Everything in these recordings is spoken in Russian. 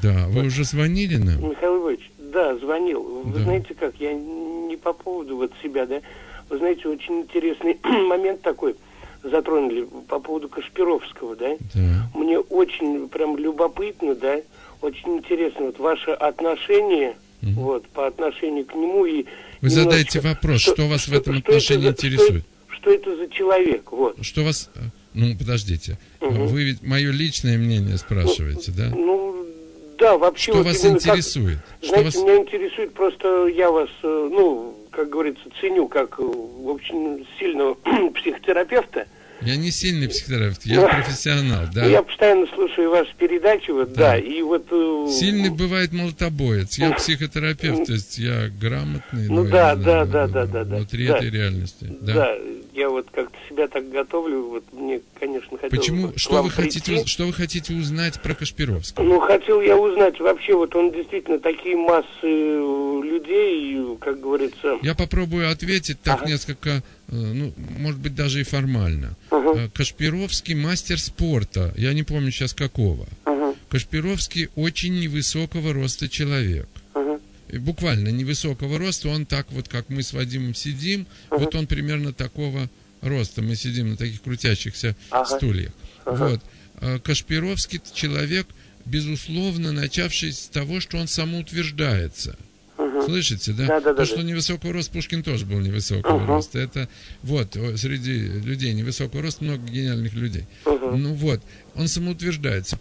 Да, вы уже звонили нам? Михаил Иванович, да, звонил. Вы Да. знаете как, я не по поводу вот себя, да. Вы знаете, очень интересный момент такой затронули по поводу Кашпировского, да. Да. Мне очень прям любопытно, да, очень интересно вот ваше отношение, вот, по отношению к нему и... Вы задайте вопрос, что вас в этом отношении интересует? Что это за человек, вот. Что вас... Ну, подождите. Вы ведь мое личное мнение спрашиваете, да? Ну, да, вообще... Что вот вас именно интересует? Как, знаете, меня интересует просто, я вас, ну, как говорится, ценю как очень сильного психотерапевта. Я не сильный психотерапевт, я профессионал, да. Я постоянно слушаю ваши передачи, вот, да, и вот... Сильный бывает молотобоец, я психотерапевт, то есть я грамотный, ну, да, да, внутри этой реальности. Да, я вот как-то себя так готовлю, вот мне, конечно, хотелось... Почему? Что вы хотите узнать про Кашпировского? Ну, хотел я узнать вообще, вот он действительно такие массы людей, как говорится... Я попробую ответить так несколько, ну, может быть, даже и формально. Кашпировский мастер спорта, я не помню сейчас какого. Кашпировский очень невысокого роста человек. Буквально невысокого роста, он так вот, как мы с Вадимом сидим, вот он примерно такого роста, мы сидим на таких крутящихся стульях. Вот. Кашпировский человек, безусловно, начавший с того, что он самоутверждается. Слышите, да? То, что невысокого роста, Пушкин тоже был невысокого роста. Это, вот, среди людей невысокого роста много гениальных людей. Ну вот, он самоутверждается.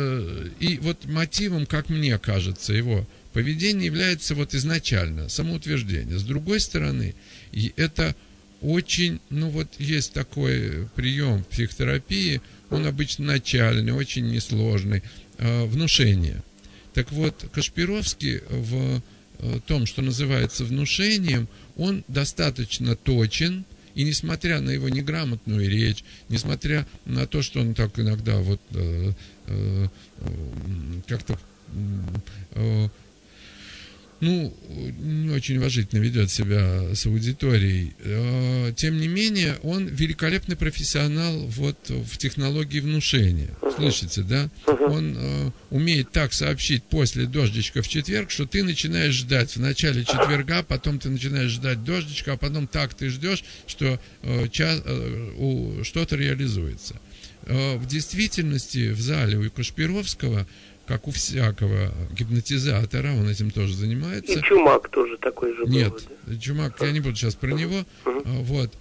И вот мотивом, как мне кажется, его поведение является вот изначально самоутверждение. С другой стороны, и это очень, ну вот есть такой прием в психотерапии, он обычно начальный, очень несложный, внушение. Так вот, Кашпировский в том, что называется внушением, он достаточно точен, и несмотря на его неграмотную речь, несмотря на то, что он так иногда вот как-то ну, не очень уважительно ведет себя с аудиторией, тем не менее, он великолепный профессионал вот в технологии внушения. Слышите, да? Он умеет так сообщить после дождичка в четверг, что ты начинаешь ждать в начале четверга, потом ты начинаешь ждать дождичка, а потом так ты ждешь, что что-то реализуется. В действительности в зале у Кашпировского, как у всякого гипнотизатора, он этим тоже занимается. И Чумак тоже такой же был. Нет, Чумак, я не буду сейчас про него. Вот.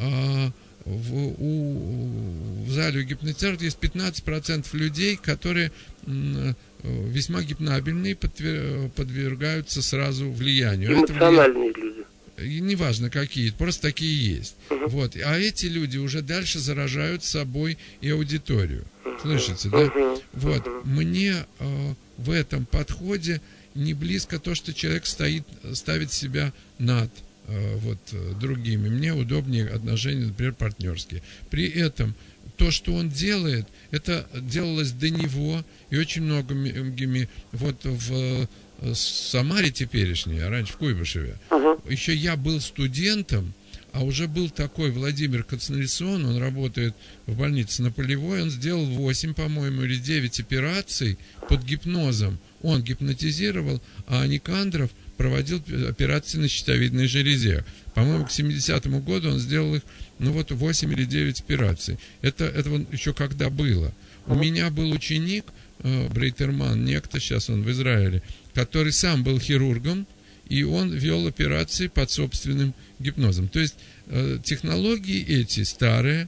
В зале у гипнотизатора есть 15% людей, которые весьма гипнабельные, подвергаются сразу влиянию. Эмоциональные люди. Неважно какие, просто такие есть. Вот. А эти люди уже дальше заражают собой и аудиторию. Слышите, да? Вот. Мне в этом подходе не близко то, что человек ставит себя над вот другими. Мне удобнее отношения, например, партнерские. При этом то, что он делает, это делалось до него и очень многими вот в Самаре теперешней, а раньше в Куйбышеве. Еще я был студентом, а уже был такой Владимир Кацнельсон, он работает в больнице на Полевой, он сделал 8, по-моему, или 9 операций под гипнозом. Он гипнотизировал, а Никандров проводил операции на щитовидной железе. По-моему, к 70-му году он сделал их, ну вот, 8 или 9 операций. Это еще когда было. У меня был ученик, Брейтерман, некто, сейчас он в Израиле, который сам был хирургом, и он вел операции под собственным гипнозом. То есть технологии эти старые,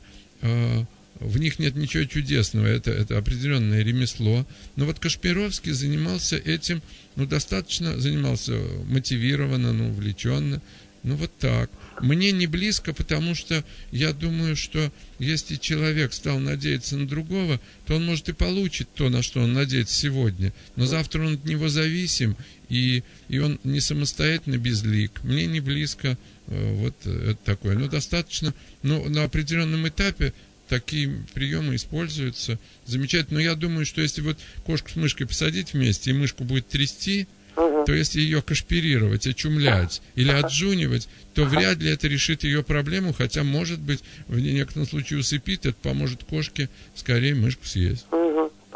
в них нет ничего чудесного, это определенное ремесло. Но вот Кашпировский занимался этим, достаточно занимался мотивированно, увлеченно. Вот так. Мне не близко, потому что я думаю, что если человек стал надеяться на другого, то он, может, и получит то, на что он надеется сегодня. Но завтра он от него зависим, и он не самостоятельно безлик. Мне не близко вот это такое. Достаточно, на определенном этапе такие приемы используются. Замечательно. Но я думаю, что если вот кошку с мышкой посадить вместе, и мышку будет трясти, то если ее кашпирировать, очумлять или отжунивать, то вряд ли это решит ее проблему, хотя, может быть, в некотором случае усыпит, это поможет кошке скорее мышку съесть.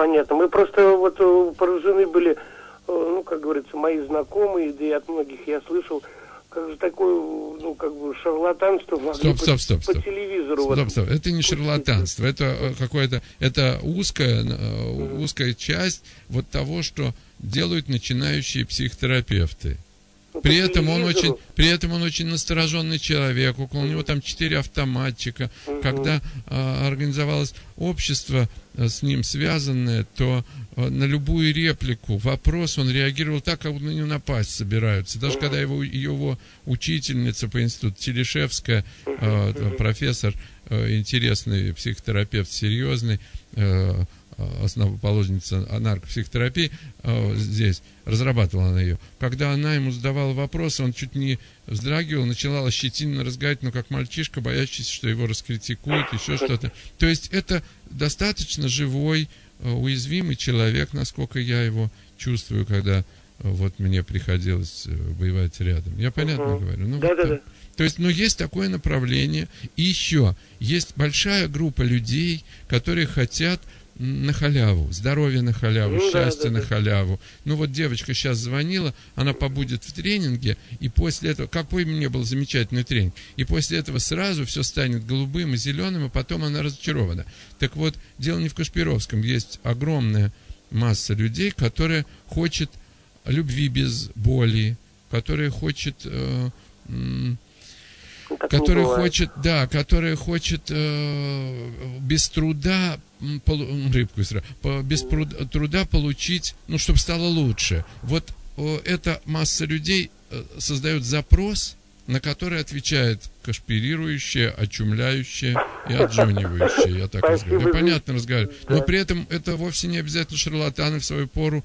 понятно. Мы просто вот поражены были, ну, как говорится, мои знакомые, да и от многих я слышал, как же такое, ну, как бы шарлатанство могли по телевизору. Стоп. Это не шарлатанство, это какое-то, это узкая часть вот того, что делают начинающие психотерапевты. При этом он очень настороженный человек, около него там 4 автоматчика. Когда организовалось общество с ним связанное, то на любую реплику, вопрос он реагировал так, как будто на него напасть собираются. Даже когда его учительница по институту Телешевская, профессор, интересный психотерапевт, серьезный, основоположница наркопсихотерапии, здесь разрабатывала она ее. Когда она ему задавала вопросы, он чуть не вздрагивал, начинала щетинно разговаривать, но как мальчишка, боящийся, что его раскритикуют, еще что-то. То есть это достаточно живой, уязвимый человек, насколько я его чувствую, когда вот мне приходилось воевать рядом. Я понятно говорю? Ну, да. То есть, есть такое направление. И еще есть большая группа людей, которые хотят на халяву, здоровье на халяву, счастье на халяву. Ну вот девочка сейчас звонила, она побудет в тренинге, и после этого, какой мне был замечательный тренинг, и после этого сразу все станет голубым и зеленым, и потом она разочарована. Так вот, дело не в Кашпировском, есть огромная масса людей, которые хочет любви без боли, которые хочет... который хочет без труда без труда получить, чтобы стало лучше. Вот эта масса людей создает запрос, на который отвечает кашпирирующее, очумляющее и отжонивающее. Я так разговариваю. Я понятно разговариваю. Но при этом это вовсе не обязательно шарлатаны. В свою пору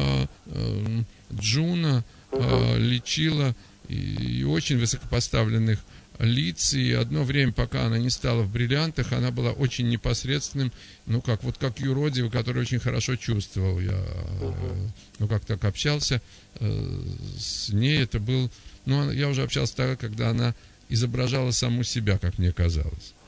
Джуна лечила и очень высокопоставленных лиц, и одно время, пока она не стала в бриллиантах, она была очень непосредственным, как юродивый, который очень хорошо чувствовал. Я, как так общался с ней, это был, я уже общался тогда, когда она изображала саму себя, как мне казалось.